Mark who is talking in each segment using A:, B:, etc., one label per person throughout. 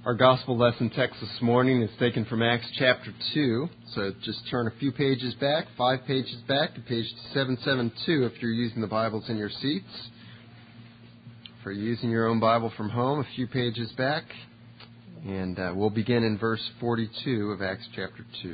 A: Our gospel lesson text this morning is taken from Acts chapter 2. So just turn a few pages back, 5 pages back to page 772 if you're using the Bibles in your seats. For using your own Bible from home, a few pages back. And we'll begin in verse 42 of Acts chapter 2.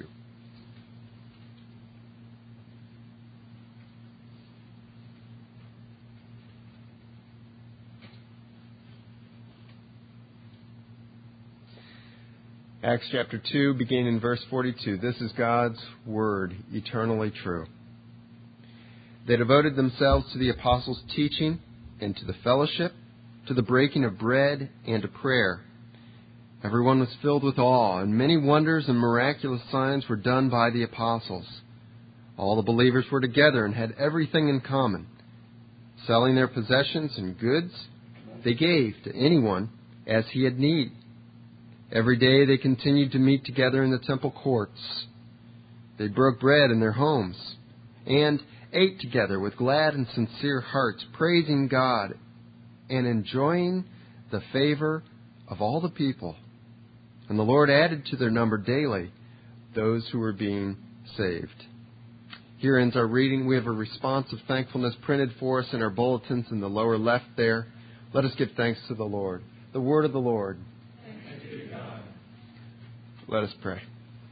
A: Acts chapter 2, beginning in verse 42. This is God's word, eternally true. They devoted themselves to the apostles' teaching and to the fellowship, to the breaking of bread and to prayer. Everyone was filled with awe, and many wonders and miraculous signs were done by the apostles. All the believers were together and had everything in common. Selling their possessions and goods, they gave to anyone as he had need. Every day they continued to meet together in the temple courts. They broke bread in their homes and ate together with glad and sincere hearts, praising God and enjoying the favor of all the people. And the Lord added to their number daily those who were being saved. Here ends our reading. We have a response of thankfulness printed for us in our bulletins in the lower left there. Let us give thanks to the Lord. The word of the Lord. Let us pray.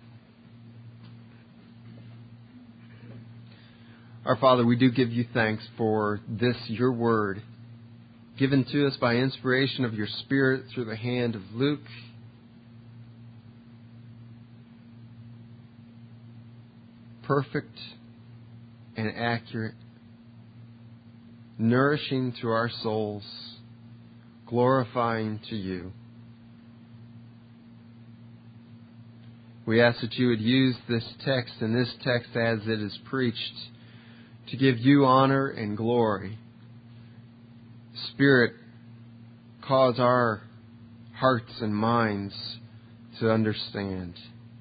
A: Our Father, we do give you thanks for this, your word, given to us by inspiration of your Spirit through the hand of Luke. Perfect and accurate, nourishing to our souls, glorifying to you. We ask that you would use this text and this text as it is preached to give you honor and glory. Spirit, cause our hearts and minds to understand.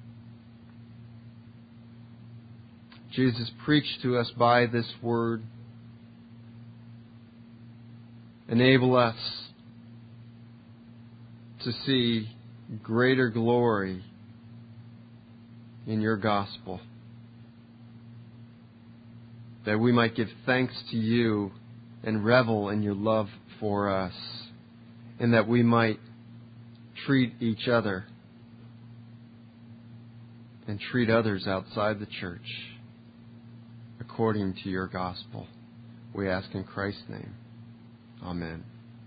A: Jesus, preach to us by this word. Enable us to see greater glory in your gospel, that we might give thanks to you and revel in your love for us, and that we might treat each other and treat others outside the church according to your gospel. We ask in Christ's name. Amen.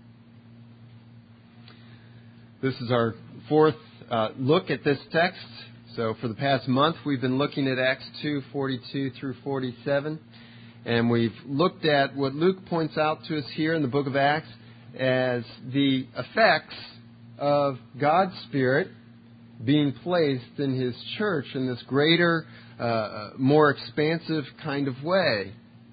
A: This is our fourth look at this text. So for the past month, we've been looking at Acts 2:42 through 47. And we've looked at what Luke points out to us here in the book of Acts as the effects of God's Spirit being placed in His church in this greater, more expansive kind of way.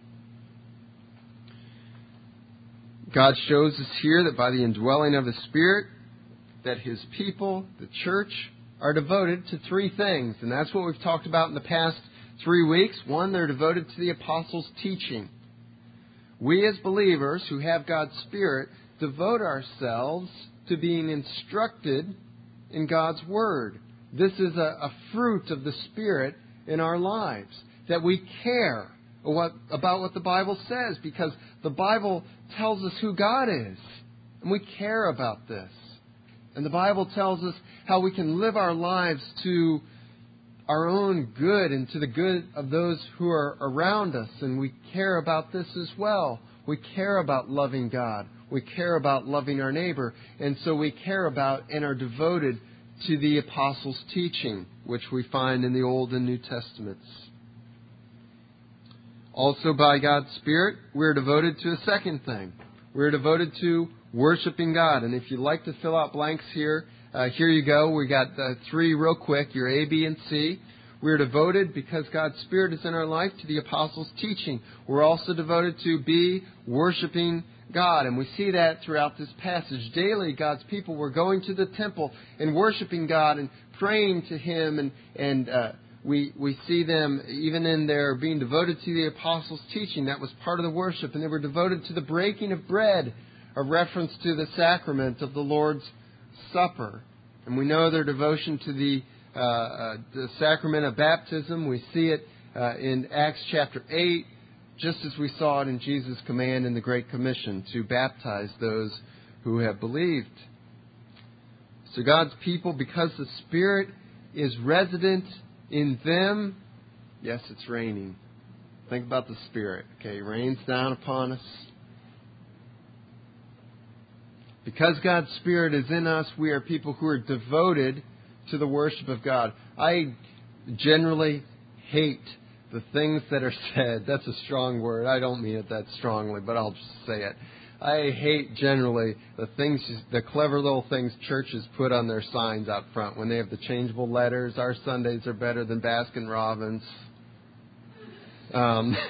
A: God shows us here that by the indwelling of His Spirit, that His people, the church, are devoted to three things. And that's what we've talked about in the past 3 weeks. One, they're devoted to the apostles' teaching. We as believers who have God's Spirit devote ourselves to being instructed in God's Word. This is a fruit of the Spirit in our lives. That we care about what the Bible says, because the Bible tells us who God is. And we care about this. And the Bible tells us how we can live our lives to our own good and to the good of those who are around us. And we care about this as well. We care about loving God. We care about loving our neighbor. And so we care about and are devoted to the apostles' teaching, which we find in the Old and New Testaments. Also, by God's Spirit, we're devoted to a second thing. We're devoted to worshiping God. And if you'd like to fill out blanks here, here you go. We got 3 real quick, your A, B, and C. We're devoted, because God's Spirit is in our life, to the apostles' teaching. We're also devoted to B, worshiping God. And we see that throughout this passage. Daily, God's people were going to the temple and worshiping God and praying to Him. And we see them, even in their being devoted to the apostles' teaching, that was part of the worship. And they were devoted to the breaking of bread, a reference to the sacrament of the Lord's Supper. And we know their devotion to the sacrament of baptism. We see it in Acts chapter 8, just as we saw it in Jesus' command in the Great Commission to baptize those who have believed. So God's people, because the Spirit is resident in them, yes, it's raining. Think about the Spirit. Okay, it rains down upon us. Because God's Spirit is in us, we are people who are devoted to the worship of God. I generally hate the things that are said. That's a strong word. I don't mean it that strongly, but I'll just say it. I hate generally the clever little things churches put on their signs out front when they have the changeable letters. Our Sundays are better than Baskin Robbins. And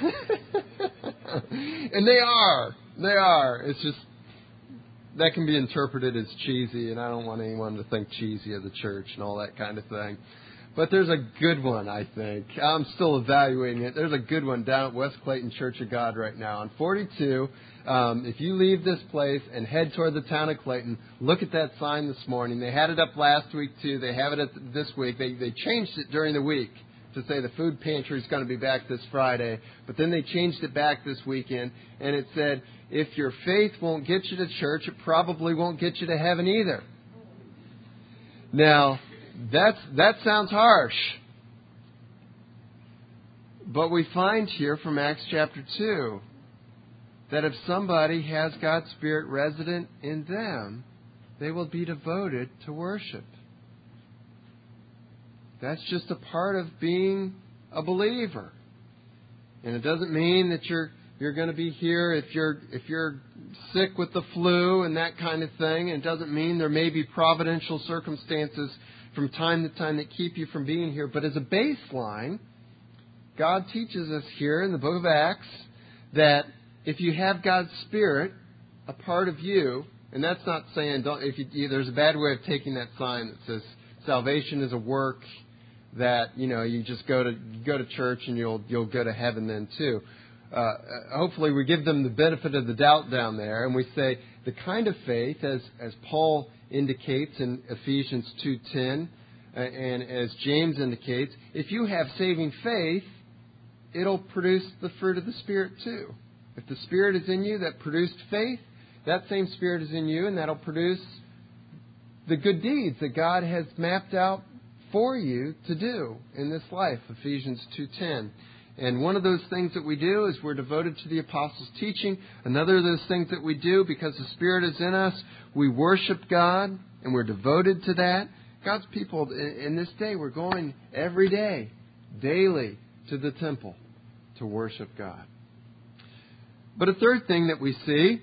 A: they are. They are. It's just, that can be interpreted as cheesy, and I don't want anyone to think cheesy of the church and all that kind of thing. But there's a good one, I think. I'm still evaluating it. There's a good one down at West Clayton Church of God right now. On 42, if you leave this place and head toward the town of Clayton, look at that sign this morning. They had it up last week, too. They have it this week. They changed it during the week to say the food pantry is going to be back this Friday. But then they changed it back this weekend, and it said, if your faith won't get you to church, it probably won't get you to heaven either. Now, that sounds harsh. But we find here from Acts chapter 2 that if somebody has God's Spirit resident in them, they will be devoted to worship. That's just a part of being a believer. And it doesn't mean that you're going to be here if you're sick with the flu and that kind of thing. It doesn't mean there may be providential circumstances from time to time that keep you from being here. But as a baseline, God teaches us here in the book of Acts that if you have God's Spirit a part of you, and that's not saying there's a bad way of taking that sign that says salvation is a work that you just go to church and you'll go to heaven then too. Hopefully we give them the benefit of the doubt down there, and we say the kind of faith, as Paul indicates in Ephesians 2:10, and as James indicates, if you have saving faith, it'll produce the fruit of the Spirit too. If the Spirit is in you that produced faith, that same Spirit is in you, and that'll produce the good deeds that God has mapped out for you to do in this life, Ephesians 2:10. And one of those things that we do is we're devoted to the apostles' teaching. Another of those things that we do, because the Spirit is in us, we worship God, and we're devoted to that. God's people, in this day, we're going every day, daily, to the temple to worship God. But a third thing that we see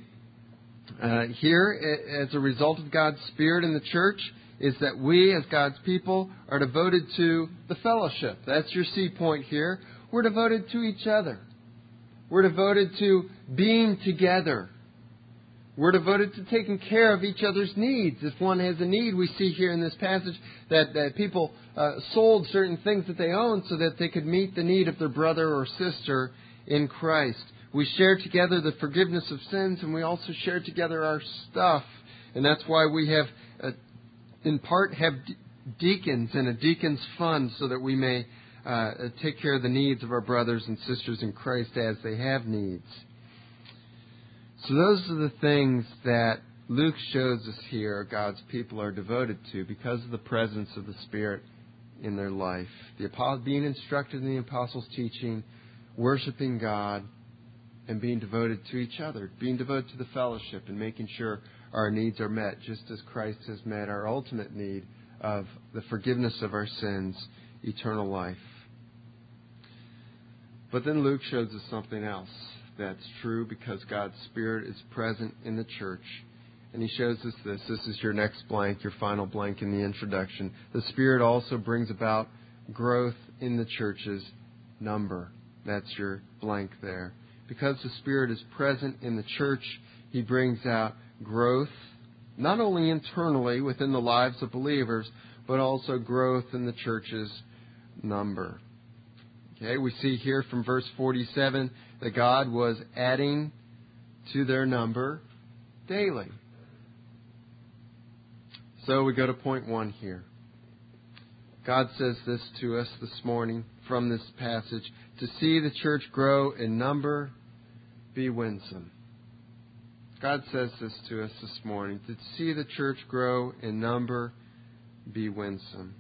A: here, as a result of God's Spirit in the church, is that we, as God's people, are devoted to the fellowship. That's your C point here. We're devoted to each other. We're devoted to being together. We're devoted to taking care of each other's needs. If one has a need, we see here in this passage that people sold certain things that they owned so that they could meet the need of their brother or sister in Christ. We share together the forgiveness of sins, and we also share together our stuff. And that's why we have, in part, have deacons and a deacon's fund so that we may take care of the needs of our brothers and sisters in Christ as they have needs. So those are the things that Luke shows us here God's people are devoted to because of the presence of the Spirit in their life. Being instructed in the apostles' teaching, worshiping God, and being devoted to each other, being devoted to the fellowship and making sure our needs are met, just as Christ has met our ultimate need of the forgiveness of our sins, eternal life. But then Luke shows us something else that's true because God's Spirit is present in the church. And he shows us this. This is your next blank, your final blank in the introduction. The Spirit also brings about growth in the church's number. That's your blank there. Because the Spirit is present in the church, he brings out growth, not only internally within the lives of believers, but also growth in the church's number. Okay, we see here from verse 47 that God was adding to their number daily. So we go to point 1 here. God says this to us this morning from this passage: to see the church grow in number, be winsome. God says this to us this morning: to see the church grow in number, be winsome.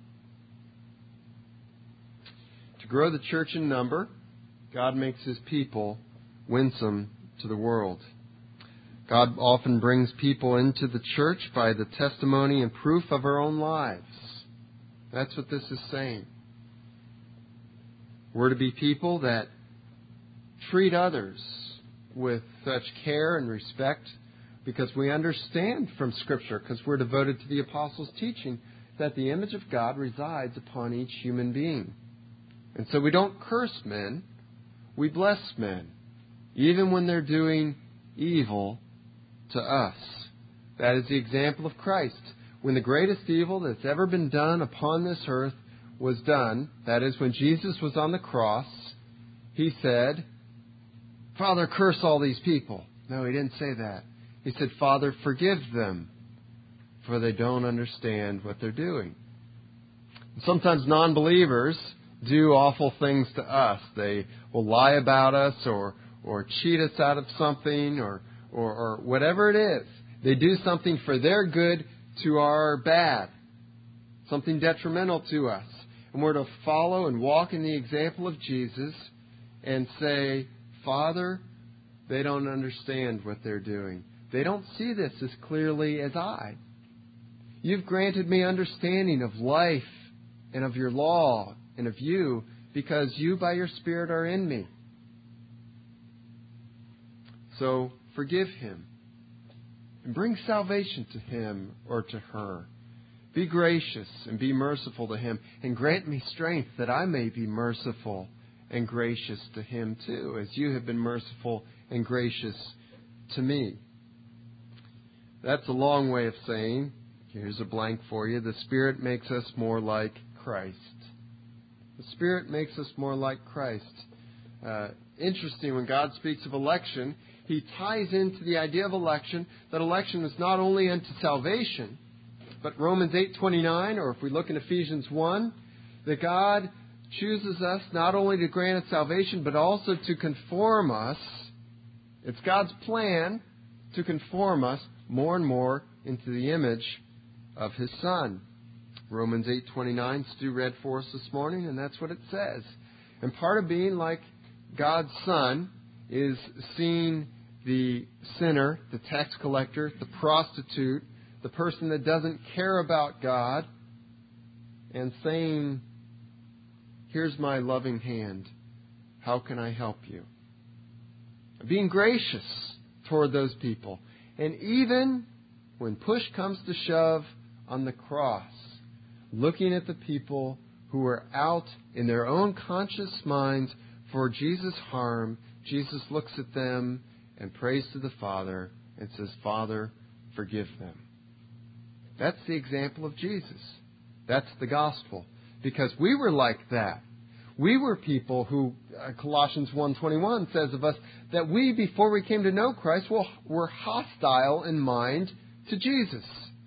A: To grow the church in number, God makes His people winsome to the world. God often brings people into the church by the testimony and proof of our own lives. That's what this is saying. We're to be people that treat others with such care and respect because we understand from Scripture, because we're devoted to the Apostles' teaching, that the image of God resides upon each human being. And so we don't curse men, we bless men, even when they're doing evil to us. That is the example of Christ. When the greatest evil that's ever been done upon this earth was done, that is, when Jesus was on the cross, He said, "Father, curse all these people." No, He didn't say that. He said, "Father, forgive them, for they don't understand what they're doing." Sometimes non-believers do awful things to us. They will lie about us or cheat us out of something or whatever it is. They do something for their good to our bad, something detrimental to us. And we're to follow and walk in the example of Jesus and say, "Father, they don't understand what they're doing. They don't see this as clearly as I. You've granted me understanding of life and of your law and of you because you by your Spirit are in me. So forgive him and bring salvation to him or to her. Be gracious and be merciful to him, and grant me strength that I may be merciful and gracious to him too, as you have been merciful and gracious to me." That's a long way of saying, here's a blank for you, the Spirit makes us more like Christ. The Spirit makes us more like Christ. Interesting, when God speaks of election, He ties into the idea of election, that election is not only unto salvation, but Romans 8:29, or if we look in Ephesians 1, that God chooses us not only to grant us salvation, but also to conform us. It's God's plan to conform us more and more into the image of His Son. Romans 8:29, Stu read for us this morning, and that's what it says. And part of being like God's Son is seeing the sinner, the tax collector, the prostitute, the person that doesn't care about God, and saying, "Here's my loving hand. How can I help you?" Being gracious toward those people. And even when push comes to shove on the cross, looking at the people who are out in their own conscious minds for Jesus' harm, Jesus looks at them and prays to the Father and says, "Father, forgive them." That's the example of Jesus. That's the gospel. Because we were like that. We were people who, Colossians 1:21 says of us, that we, before we came to know Christ, were hostile in mind to Jesus.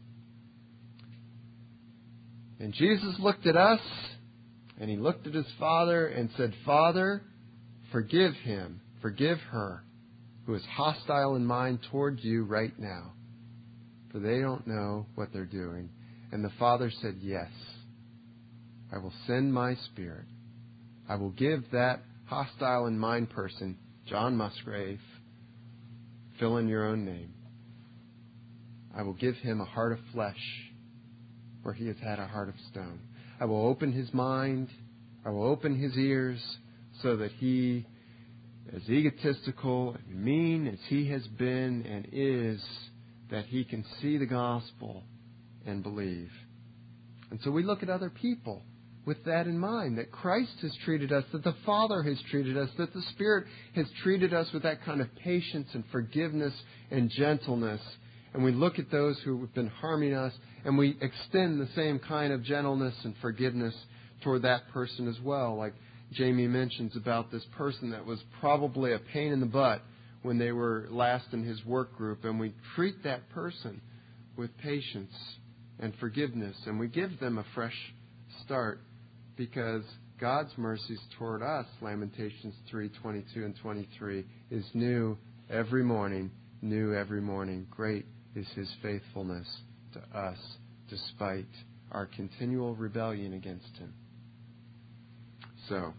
A: And Jesus looked at us, and He looked at His Father and said, "Father, forgive him, forgive her, who is hostile in mind toward you right now, for they don't know what they're doing." And the Father said, "Yes, I will send my Spirit. I will give that hostile in mind person, John Musgrave, fill in your own name. I will give him a heart of flesh where he has had a heart of stone. I will open his mind. I will open his ears so that he, as egotistical and mean as he has been and is, that he can see the gospel and believe." And so we look at other people with that in mind, that Christ has treated us, that the Father has treated us, that the Spirit has treated us with that kind of patience and forgiveness and gentleness. And we look at those who have been harming us, and we extend the same kind of gentleness and forgiveness toward that person as well. Like Jamie mentions about this person that was probably a pain in the butt when they were last in his work group, and we treat that person with patience and forgiveness. And we give them a fresh start because God's mercies toward us, Lamentations 3:22 and 23, is new every morning, new every morning. Great is His faithfulness to us despite our continual rebellion against Him. So,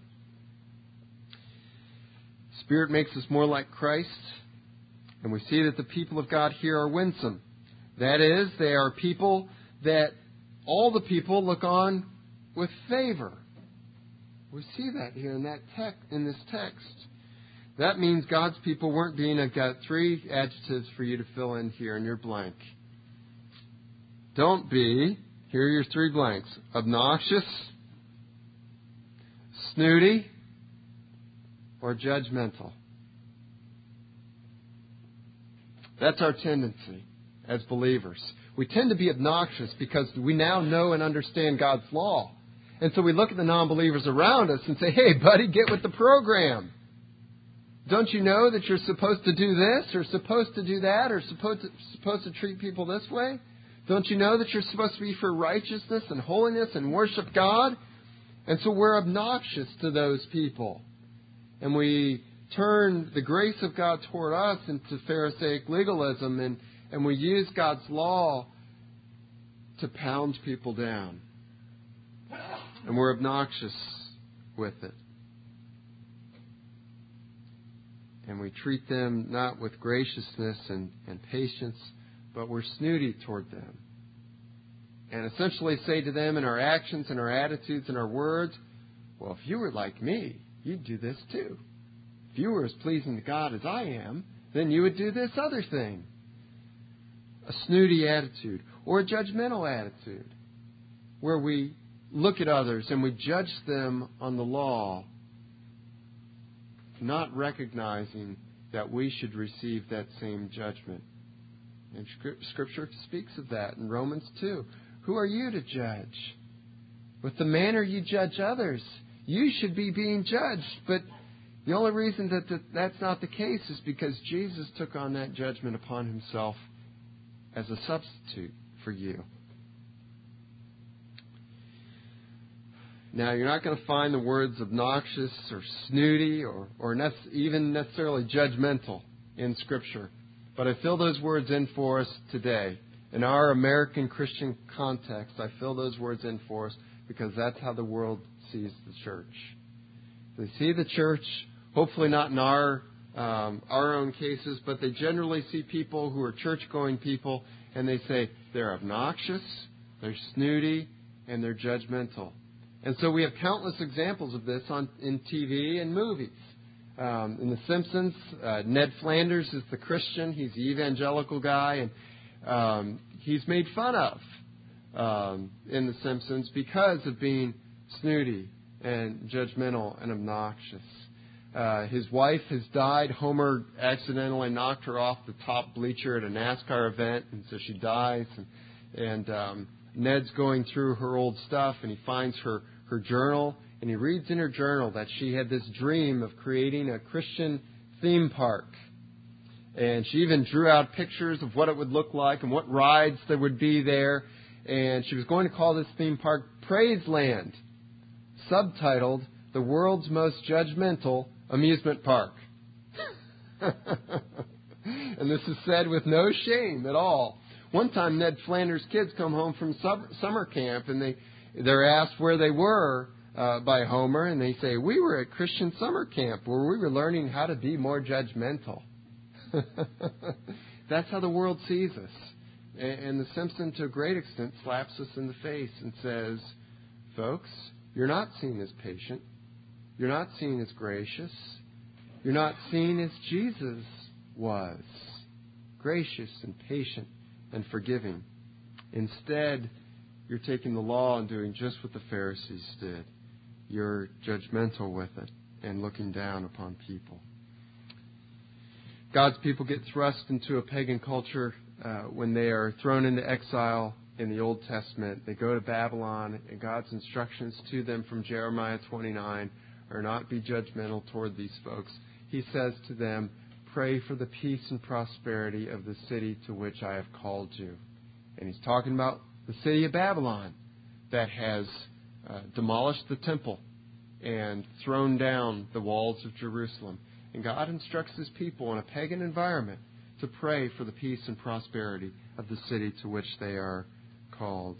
A: Spirit makes us more like Christ, and we see that the people of God here are winsome. That is, they are people that all the people look on with favor. We see that here in this text. That means God's people weren't being, I've got 3 adjectives for you to fill in here in your blank. Don't be, here are your 3 blanks, obnoxious, snooty, or judgmental. That's our tendency as believers. We tend to be obnoxious because we now know and understand God's law. And so we look at the non-believers around us and say, hey, buddy, get with the program. Don't you know that you're supposed to do this or supposed to do that or supposed to treat people this way? Don't you know that you're supposed to be for righteousness and holiness and worship God? And so we're obnoxious to those people. And we turn the grace of God toward us into Pharisaic legalism, and we use God's law to pound people down. And we're obnoxious with it. And we treat them not with graciousness and patience, but we're snooty toward them. And essentially say to them in our actions and our attitudes and our words, well, if you were like me, you'd do this too. If you were as pleasing to God as I am, then you would do this other thing. A snooty attitude or a judgmental attitude where we look at others and we judge them on the law, not recognizing that we should receive that same judgment. And Scripture speaks of that in Romans 2. Who are you to judge? With the manner you judge others, you should be being judged. But the only reason that that's not the case is because Jesus took on that judgment upon Himself as a substitute for you. Now, you're not going to find the words obnoxious or snooty or even necessarily judgmental in Scripture. But I fill those words in for us today. In our American Christian context, I fill those words in for us because that's how the world sees the church. They see the church, hopefully not in our own cases, but they generally see people who are church-going people, and they say they're obnoxious, they're snooty, and they're judgmental. And so we have countless examples of this in TV and movies. In The Simpsons, Ned Flanders is the Christian. He's the evangelical guy, and he's made fun of in The Simpsons because of being snooty and judgmental and obnoxious. His wife has died. Homer accidentally knocked her off the top bleacher at a NASCAR event, and so she dies. And Ned's going through her old stuff, and he finds her journal, and he reads in her journal that she had this dream of creating a Christian theme park. And she even drew out pictures of what it would look like and what rides there would be there. And she was going to call this theme park Praiseland, subtitled The World's Most Judgmental Amusement Park. And this is said with no shame at all. One time, Ned Flanders' kids come home from summer camp, and they're asked where they were by Homer, and they say, we were at Christian summer camp where we were learning how to be more judgmental. That's how the world sees us. And The Simpsons, to a great extent, slaps us in the face and says, folks, you're not seen as patient. You're not seen as gracious. You're not seen as Jesus was, gracious and patient and forgiving. Instead, you're taking the law and doing just what the Pharisees did. You're judgmental with it and looking down upon people. God's people get thrust into a pagan culture when they are thrown into exile in the Old Testament. They go to Babylon, and God's instructions to them from Jeremiah 29 are not be judgmental toward these folks. He says to them, pray for the peace and prosperity of the city to which I have called you. And He's talking about the city of Babylon that has demolished the temple and thrown down the walls of Jerusalem. And God instructs His people in a pagan environment to pray for the peace and prosperity of the city to which they are called.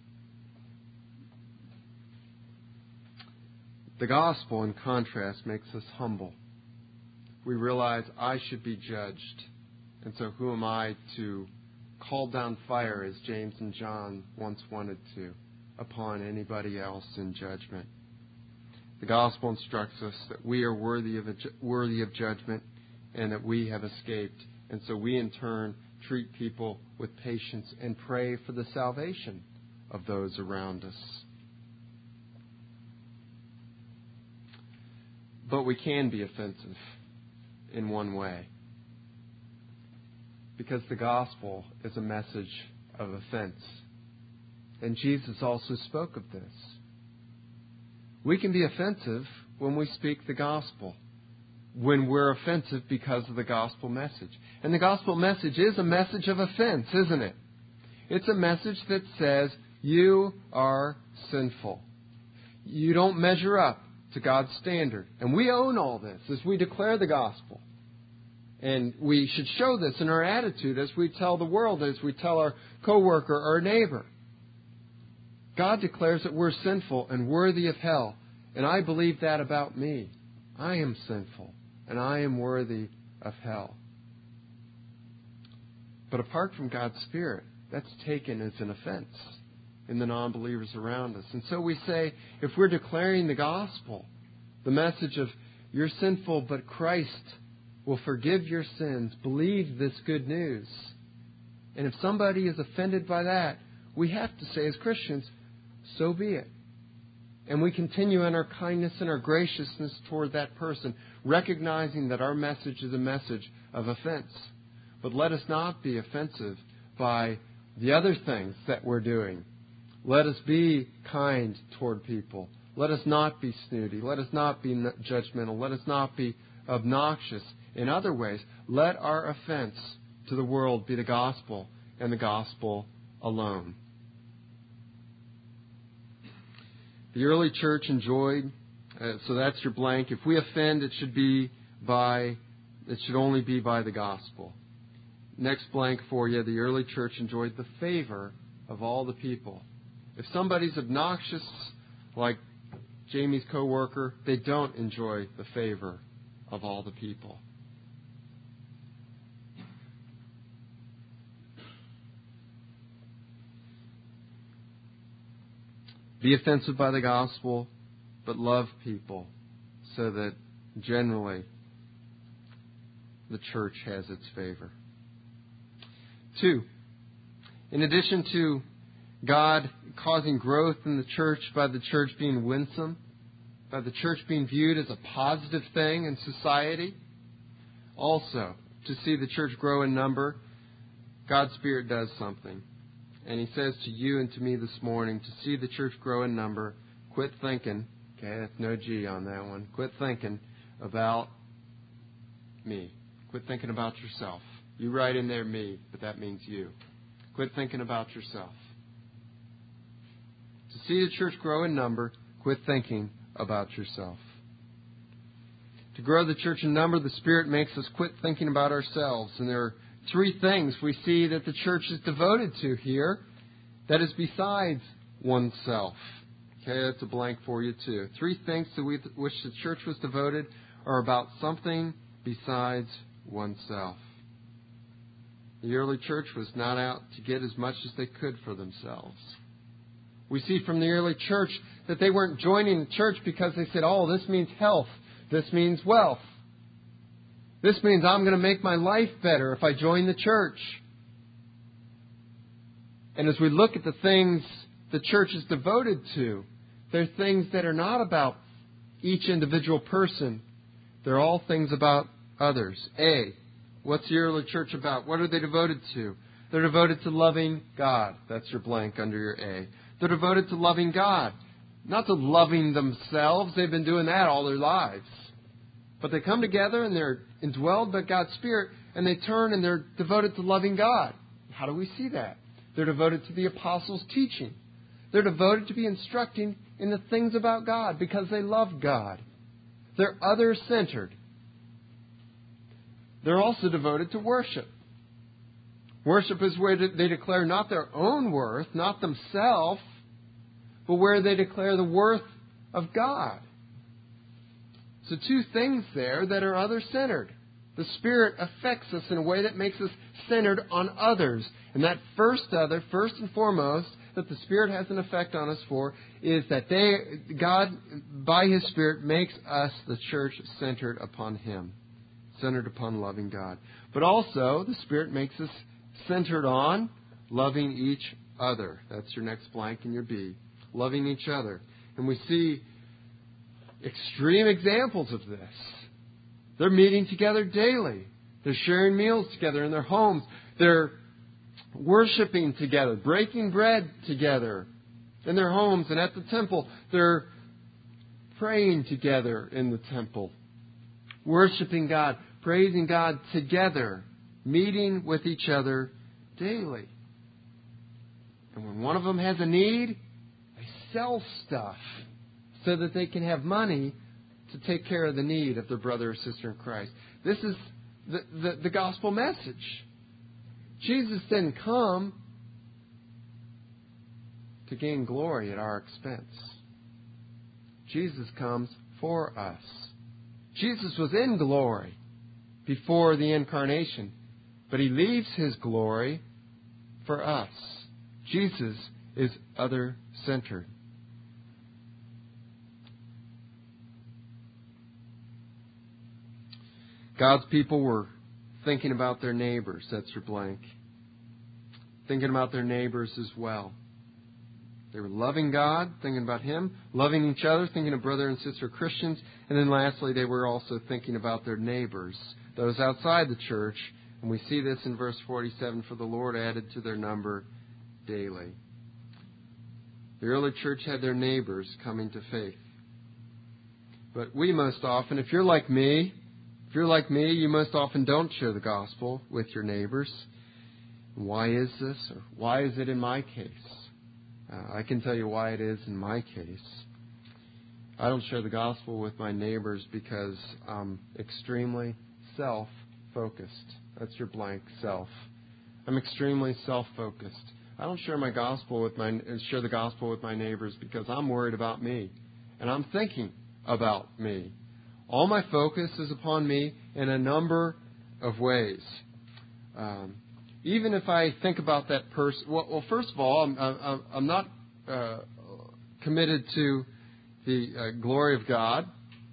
A: The gospel, in contrast, makes us humble. We realize I should be judged. And so who am I to call down fire, as James and John once wanted to, upon anybody else in judgment? The gospel instructs us that we are worthy of judgment and that we have escaped. And so we, in turn, treat people with patience and pray for the salvation of those around us. But we can be offensive in one way, because the gospel is a message of offense. And Jesus also spoke of this. We can be offensive when we speak the gospel, when we're offensive because of the gospel message. And the gospel message is a message of offense, isn't it? It's a message that says you are sinful. You don't measure up to God's standard. And we own all this as we declare the gospel. And we should show this in our attitude as we tell the world, as we tell our coworker or neighbor. God declares that we're sinful and worthy of hell. And I believe that about me. I am sinful and I am worthy of hell. But apart from God's Spirit, that's taken as an offense in the non-believers around us. And so we say, if we're declaring the gospel, the message of you're sinful, but Christ will forgive your sins, believe this good news. And if somebody is offended by that, we have to say as Christians, so be it. And we continue in our kindness and our graciousness toward that person, recognizing that our message is a message of offense. But let us not be offensive by the other things that we're doing. Let us be kind toward people. Let us not be snooty. Let us not be judgmental. Let us not be obnoxious in other ways. Let our offense to the world be the gospel and the gospel alone. The early church enjoyed, so that's your blank. If we offend, it should only be by the gospel. Next blank for you, the early church enjoyed the favor of all the people. If somebody's obnoxious, like Jamie's coworker, they don't enjoy the favor of all the people. Be offensive by the gospel, but love people so that generally the church has its favor. 2, in addition to God causing growth in the church by the church being winsome, by the church being viewed as a positive thing in society, also to see the church grow in number, God's Spirit does something. And He says to you and to me this morning, to see the church grow in number, quit thinking, okay, that's no G on that one, quit thinking about me. Quit thinking about yourself. You write in there me, but that means you. Quit thinking about yourself. To see the church grow in number, quit thinking about yourself. To grow the church in number, the Spirit makes us quit thinking about ourselves. And there are 3 things we see that the church is devoted to here that is besides oneself. Okay, that's a blank for you too. 3 things to which the church was devoted are about something besides oneself. The early church was not out to get as much as they could for themselves. We see from the early church that they weren't joining the church because they said, oh, this means health. This means wealth. This means I'm going to make my life better if I join the church. And as we look at the things the church is devoted to, they're things that are not about each individual person. They're all things about others. A, what's the early church about? What are they devoted to? They're devoted to loving God. That's your blank under your A. They're devoted to loving God. Not to loving themselves. They've been doing that all their lives. But they come together and they're indwelled by God's Spirit and they turn and they're devoted to loving God. How do we see that? They're devoted to the apostles' teaching. They're devoted to be instructing in the things about God because they love God. They're other-centered. They're also devoted to worship. Worship is where they declare not their own worth, not themselves, but where they declare the worth of God. So two things there that are other-centered. The Spirit affects us in a way that makes us centered on others. And that first and foremost, that the Spirit has an effect on us for, is that God, by His Spirit, makes us, the church, centered upon Him. Centered upon loving God. But also, the Spirit makes us centered on loving each other. That's your next blank in your B. Loving each other. And we see extreme examples of this. They're meeting together daily. They're sharing meals together in their homes. They're worshiping together, breaking bread together in their homes and at the temple. They're praying together in the temple, worshiping God, praising God together, meeting with each other daily. And when one of them has a need, they sell stuff so that they can have money to take care of the need of their brother or sister in Christ. This is the gospel message. Jesus didn't come to gain glory at our expense. Jesus comes for us. Jesus was in glory before the incarnation, but He leaves His glory for us. Jesus is other-centered. God's people were thinking about their neighbors. That's your blank. Thinking about their neighbors as well. They were loving God, thinking about Him, loving each other, thinking of brother and sister Christians. And then lastly, they were also thinking about their neighbors, those outside the church. And we see this in verse 47, for the Lord added to their number daily. The early church had their neighbors coming to faith. But we most often, if you're like me, you most often don't share the gospel with your neighbors. Why is this? Or why is it in my case? I can tell you why it is in my case. I don't share the gospel with my neighbors because I'm extremely self-focused. That's your blank, self. I'm extremely self-focused. I don't share the gospel with my neighbors because I'm worried about me. And I'm thinking about me. All my focus is upon me in a number of ways. Even if I think about that person, well, first of all, I'm not committed to the glory of God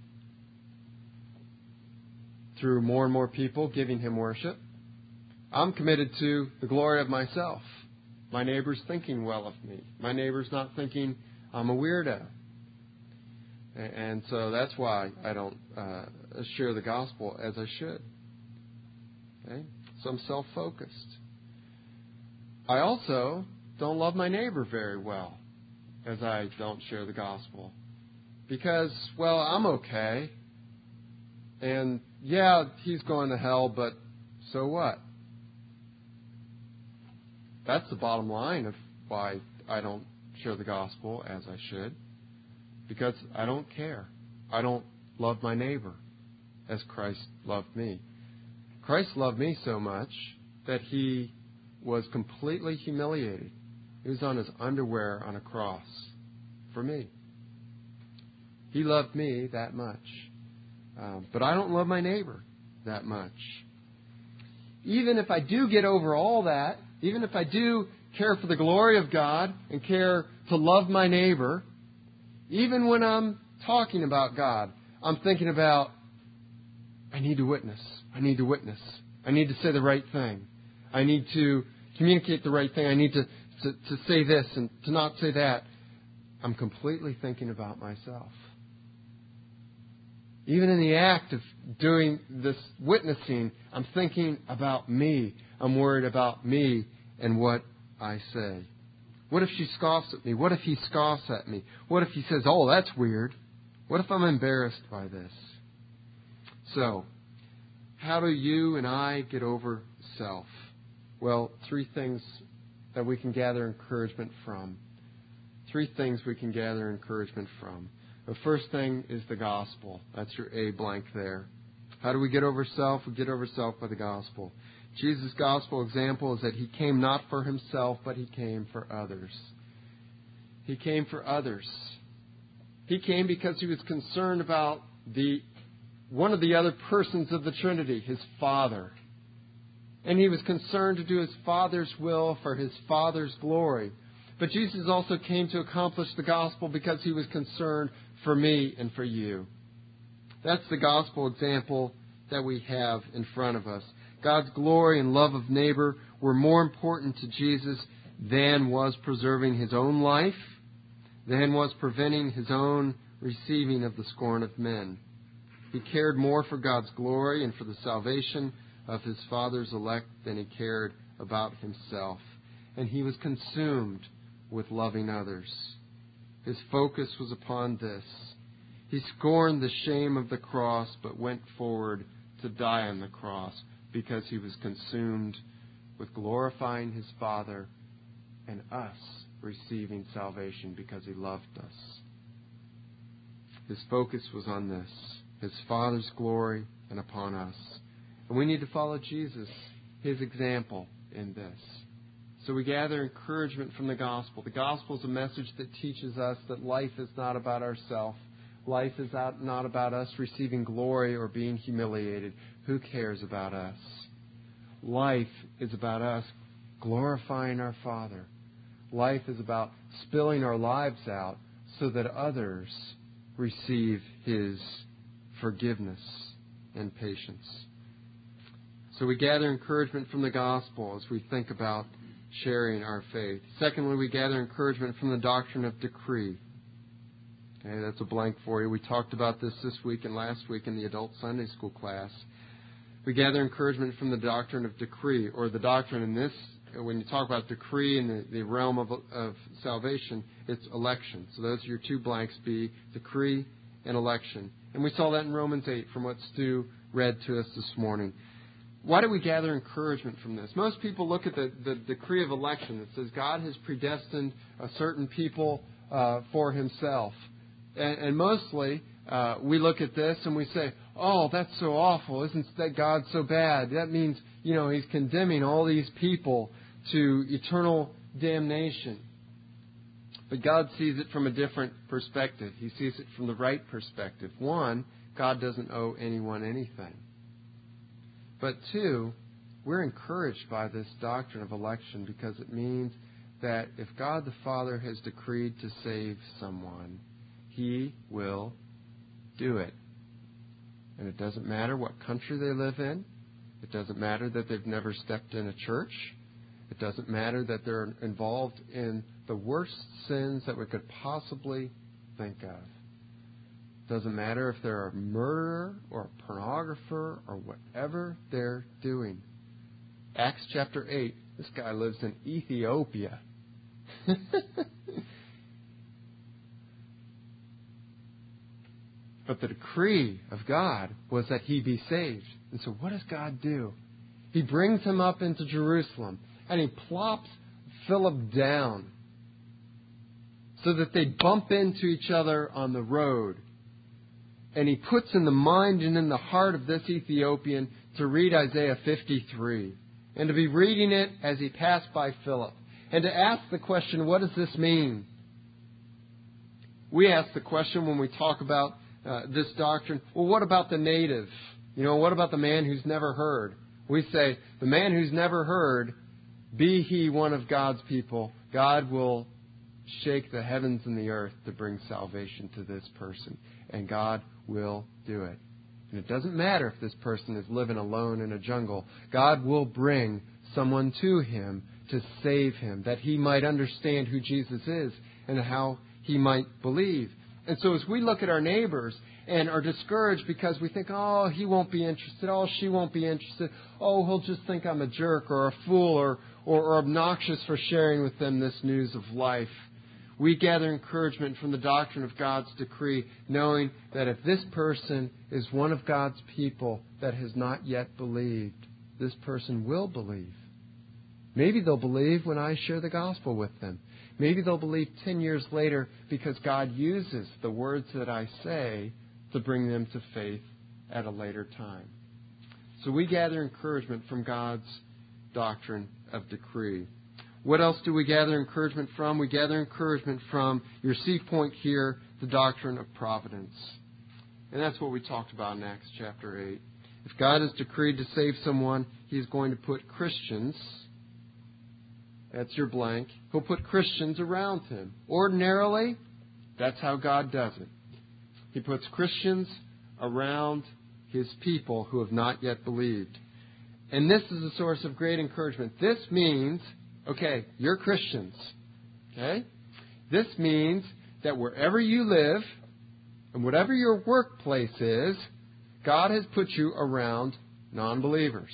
A: through more and more people giving Him worship. I'm committed to the glory of myself. My neighbor's thinking well of me. My neighbor's not thinking I'm a weirdo. And so that's why I don't share the gospel as I should. Okay? So I'm self-focused. I also don't love my neighbor very well as I don't share the gospel. Because, well, I'm okay. And, yeah, he's going to hell, but so what? That's the bottom line of why I don't share the gospel as I should. Because I don't care. I don't love my neighbor as Christ loved me. Christ loved me so much that He was completely humiliated. He was on His underwear on a cross for me. He loved me that much. But I don't love my neighbor that much. Even if I do get over all that, even if I do care for the glory of God and care to love my neighbor, even when I'm talking about God, I'm thinking about, I need to witness. I need to witness. I need to say the right thing. I need to communicate the right thing. I need to say this and to not say that. I'm completely thinking about myself. Even in the act of doing this witnessing, I'm thinking about me. I'm worried about me and what I say. What if she scoffs at me? What if he scoffs at me? What if he says, oh, that's weird? What if I'm embarrassed by this? So, how do you and I get over self? Well, three things that we can gather encouragement from. 3 things we can gather encouragement from. The first thing is the gospel. That's your A blank there. How do we get over self? We get over self by the gospel. Jesus' gospel example is that He came not for Himself, but He came for others. He came for others. He came because He was concerned about one of the other persons of the Trinity, His Father. And He was concerned to do His Father's will for His Father's glory. But Jesus also came to accomplish the gospel because He was concerned for me and for you. That's the gospel example that we have in front of us. God's glory and love of neighbor were more important to Jesus than was preserving His own life, than was preventing His own receiving of the scorn of men. He cared more for God's glory and for the salvation of His Father's elect than He cared about Himself. And He was consumed with loving others. His focus was upon this. He scorned the shame of the cross, but went forward to die on the cross because He was consumed with glorifying His Father and us receiving salvation because He loved us. His focus was on this, His Father's glory and upon us. And we need to follow Jesus, His example in this. So we gather encouragement from the gospel. The gospel is a message that teaches us that life is not about ourselves. Life is not about us receiving glory or being humiliated. Who cares about us? Life is about us glorifying our Father. Life is about spilling our lives out so that others receive His forgiveness and patience. So we gather encouragement from the gospel as we think about sharing our faith. Secondly, we gather encouragement from the doctrine of decree. Okay, that's a blank for you. We talked about this week and last week in the adult Sunday school class. We gather encouragement from the doctrine of decree, or the doctrine in this, when you talk about decree in the realm of salvation, it's election. So those are your 2 blanks, B, decree and election. And we saw that in Romans 8 from what Stu read to us this morning. Why do we gather encouragement from this? Most people look at the decree of election that says God has predestined a certain people for Himself. And mostly, we look at this and we say, oh, that's so awful. Isn't that God so bad? That means, He's condemning all these people to eternal damnation. But God sees it from a different perspective. He sees it from the right perspective. 1, God doesn't owe anyone anything. But 2, we're encouraged by this doctrine of election because it means that if God the Father has decreed to save someone, He will do it. And it doesn't matter what country they live in. It doesn't matter that they've never stepped in a church. It doesn't matter that they're involved in the worst sins that we could possibly think of. It doesn't matter if they're a murderer or a pornographer or whatever they're doing. Acts chapter 8, this guy lives in Ethiopia. But the decree of God was that he be saved. And so what does God do? He brings him up into Jerusalem and he plops Philip down so that they bump into each other on the road. And he puts in the mind and in the heart of this Ethiopian to read Isaiah 53 and to be reading it as he passed by Philip and to ask the question, what does this mean? We ask the question when we talk about this doctrine, well, what about the native? What about the man who's never heard? We say, the man who's never heard, be he one of God's people, God will shake the heavens and the earth to bring salvation to this person. And God will do it. And it doesn't matter if this person is living alone in a jungle. God will bring someone to him to save him, that he might understand who Jesus is and how he might believe. And so as we look at our neighbors and are discouraged because we think, oh, he won't be interested, oh, she won't be interested, oh, he'll just think I'm a jerk or a fool or obnoxious for sharing with them this news of life, we gather encouragement from the doctrine of God's decree, knowing that if this person is one of God's people that has not yet believed, this person will believe. Maybe they'll believe when I share the gospel with them. Maybe they'll believe 10 years later because God uses the words that I say to bring them to faith at a later time. So we gather encouragement from God's doctrine of decree. What else do we gather encouragement from? We gather encouragement from your C point here, the doctrine of providence. And that's what we talked about in Acts chapter 8. If God has decreed to save someone, He's going to put Christians, that's your blank, He'll put Christians around Him. Ordinarily, that's how God does it. He puts Christians around His people who have not yet believed. And this is a source of great encouragement. This means, okay, you're Christians. Okay? This means that wherever you live and whatever your workplace is, God has put you around non-believers.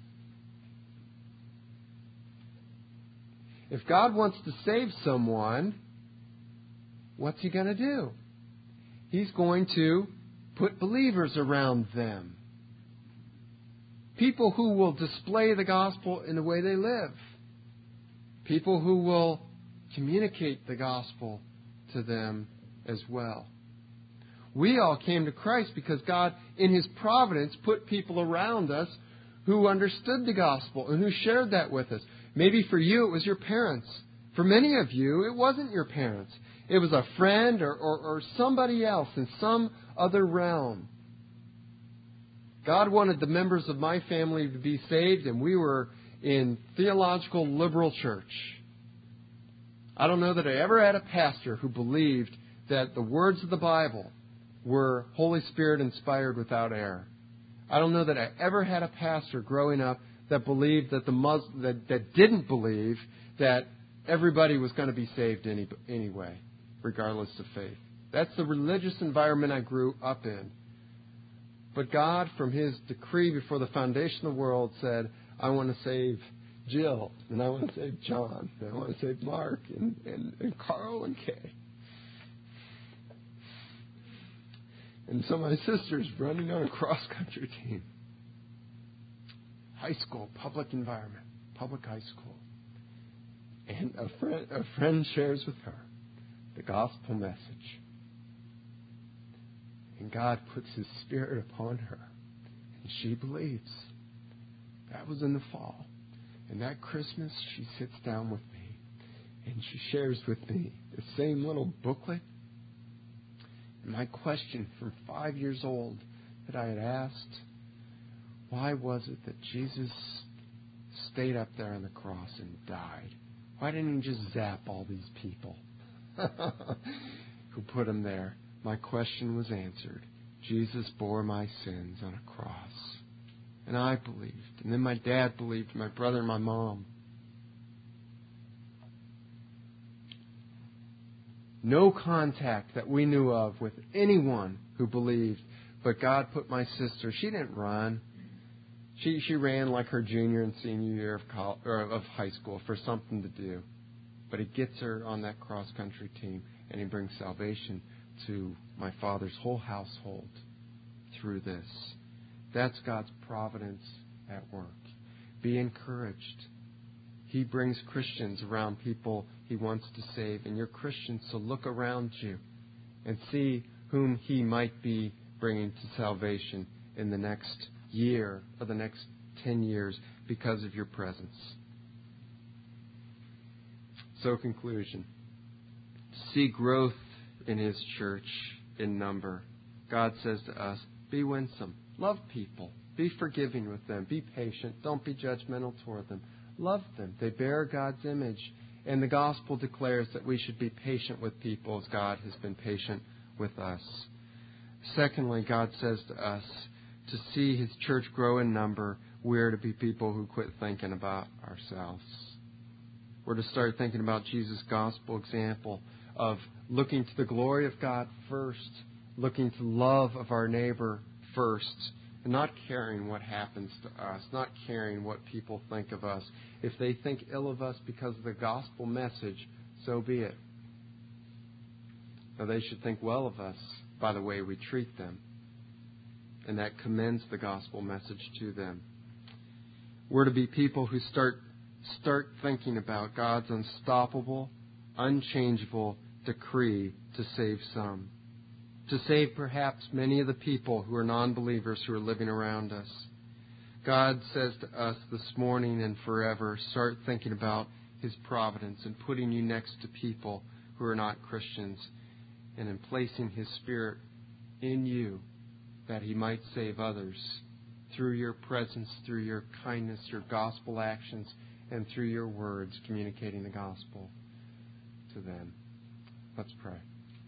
A: If God wants to save someone, what's He going to do? He's going to put believers around them. People who will display the gospel in the way they live. People who will communicate the gospel to them as well. We all came to Christ because God, in His providence, put people around us who understood the gospel and who shared that with us. Maybe for you it was your parents. For many of you, it wasn't your parents. It was a friend or somebody else in some other realm. God wanted the members of my family to be saved, and we were in theological liberal church. I don't know that I ever had a pastor who believed that the words of the Bible were Holy Spirit inspired without error. I don't know that I ever had a pastor growing up that believed that that didn't believe that everybody was going to be saved anyway, regardless of faith. That's the religious environment I grew up in. But God, from His decree before the foundation of the world, said, I want to save Jill, and I want to save John, and I want to save Mark, and Carl, and Kay. And so my sister's running on a cross-country team. High school, public environment, public high school. And a friend shares with her the gospel message. And God puts His Spirit upon her. And she believes. That was in the fall. And that Christmas, she sits down with me. And she shares with me the same little booklet. And my question from 5 years old that I had asked, why was it that Jesus stayed up there on the cross and died? Why didn't He just zap all these people who put Him there? My question was answered. Jesus bore my sins on a cross. And I believed. And then my dad believed, my brother and my mom. No contact that we knew of with anyone who believed. But God put my sister, she didn't run. She ran like her junior and senior year of high school for something to do. But He gets her on that cross-country team, and He brings salvation to my father's whole household through this. That's God's providence at work. Be encouraged. He brings Christians around people He wants to save, and you're Christians, so look around you and see whom He might be bringing to salvation in the next year or the next 10 years because of your presence. So, conclusion. To see growth in His church in number, God says to us, be winsome. Love people. Be forgiving with them. Be patient. Don't be judgmental toward them. Love them. They bear God's image. And the gospel declares that we should be patient with people as God has been patient with us. Secondly, God says to us, to see His church grow in number, we're to be people who quit thinking about ourselves. We're to start thinking about Jesus' gospel example of looking to the glory of God first, looking to love of our neighbor first, and not caring what happens to us, not caring what people think of us. If they think ill of us because of the gospel message, so be it. Now, they should think well of us by the way we treat them. And that commends the gospel message to them. We're to be people who start start thinking about God's unstoppable, unchangeable decree to save some. To save perhaps many of the people who are non-believers who are living around us. God says to us this morning and forever, start thinking about His providence and putting you next to people who are not Christians, and in placing His Spirit in you that He might save others through your presence, through your kindness, your gospel actions, and through your words communicating the gospel to them. Let's pray.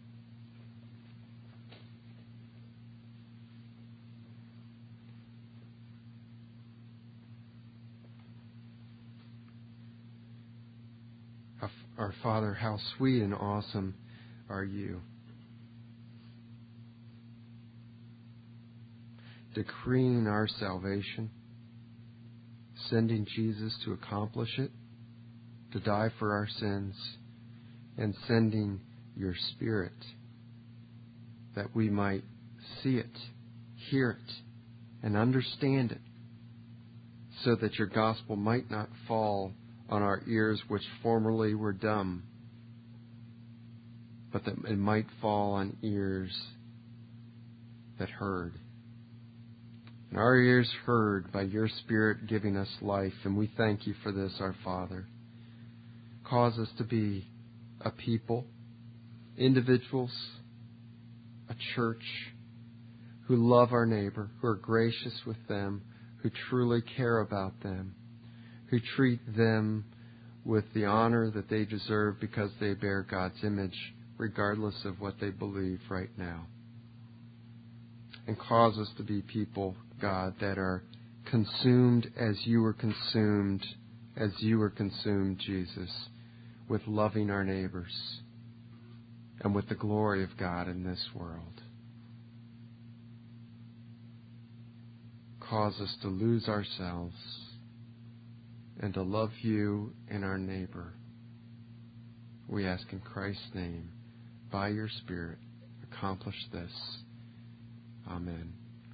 A: Our Father, how sweet and awesome are you. Decreeing our salvation, sending Jesus to accomplish it, to die for our sins, and sending your Spirit that we might see it, hear it, and understand it, so that your gospel might not fall on our ears which formerly were dumb, but that it might fall on ears that heard. And our ears heard by your Spirit giving us life, and we thank you for this, our Father. Cause us to be a people, individuals, a church who love our neighbor, who are gracious with them, who truly care about them, who treat them with the honor that they deserve because they bear God's image, regardless of what they believe right now. And cause us to be people, God, that are consumed as you were consumed, Jesus, with loving our neighbors and with the glory of God in this world. Cause us to lose ourselves and to love you and our neighbor. We ask in Christ's name, by your Spirit, accomplish this. Amen.